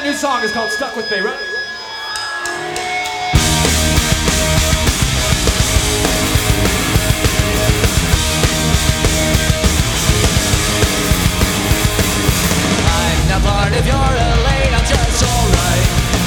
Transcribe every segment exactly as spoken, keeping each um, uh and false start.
brand new song. It's called Stuck With Me. Ready? I'm not part of your elite, I'm just alright.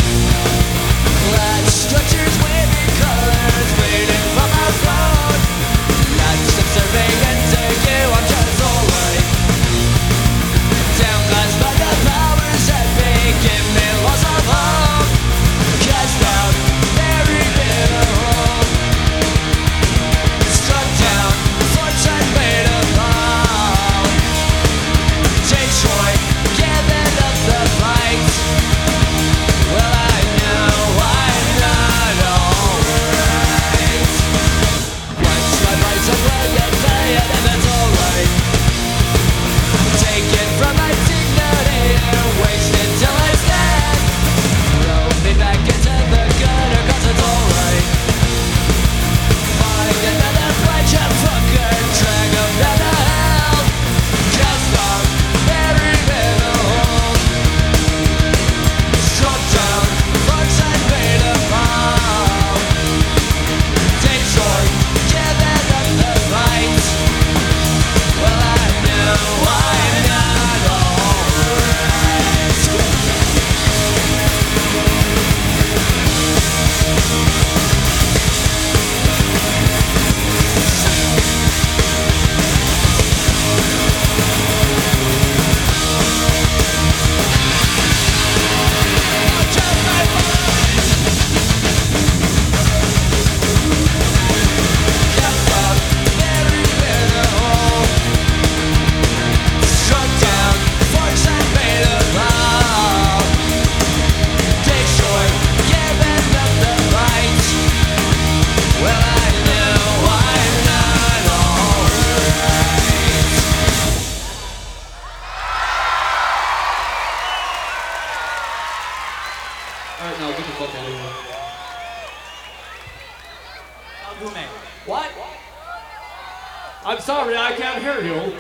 Flat structures, wavy colors, bleeding from our throat. Not subservient to you, I'm just alright. Downcast by the powers that be, give me loss of hope. Cast out, buried in a hole. Struck down, fortune made a fall. Detroit, giving up the fight. Well, I know I'm not alright. Once my price of where you pay it, and that's alright. Take it from my dignity and waste it till it's dead. Throw me back into the gutter, cause it's alright. Find another friendship fucker, drag him down to hell. Cast off, buried in a hole. Struck down, fortune made a fall. Detroit, giving up the fight. Well, I know I'm not alright. Cast off, buried in a hole. Struck down, fortune made a fall. Detroit, giving up the fight. Well, I know I'm not alright. Alright, now get the fuck out of here. Albume. What? I'm sorry, I can't hear you.